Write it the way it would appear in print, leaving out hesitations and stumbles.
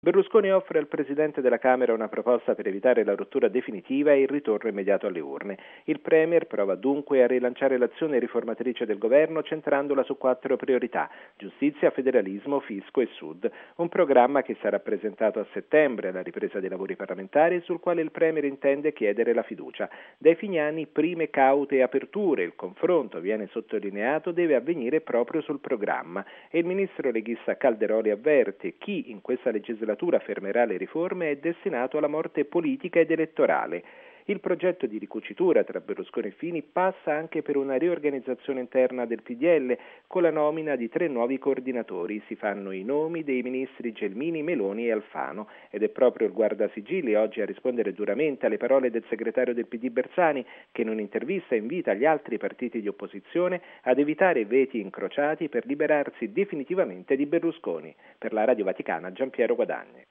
Berlusconi offre al Presidente della Camera una proposta per evitare la rottura definitiva e il ritorno immediato alle urne. Il Premier prova dunque a rilanciare l'azione riformatrice del governo centrandola su 4 priorità: giustizia, federalismo, fisco e Sud. Un programma che sarà presentato a settembre alla ripresa dei lavori parlamentari e sul quale il Premier intende chiedere la fiducia. Dai Fignani prime caute aperture, il confronto, viene sottolineato, deve avvenire proprio sul programma e il ministro leghista Calderoli avverte: chi in questa legislatura fermerà le riforme è destinato alla morte politica ed elettorale. Il progetto di ricucitura tra Berlusconi e Fini passa anche per una riorganizzazione interna del PDL con la nomina di 3 nuovi coordinatori. Si fanno i nomi dei ministri Gelmini, Meloni e Alfano ed è proprio il Guardasigilli oggi a rispondere duramente alle parole del segretario del PD Bersani, che in un'intervista invita gli altri partiti di opposizione ad evitare veti incrociati per liberarsi definitivamente di Berlusconi. Per la Radio Vaticana, Giampiero Guadagni.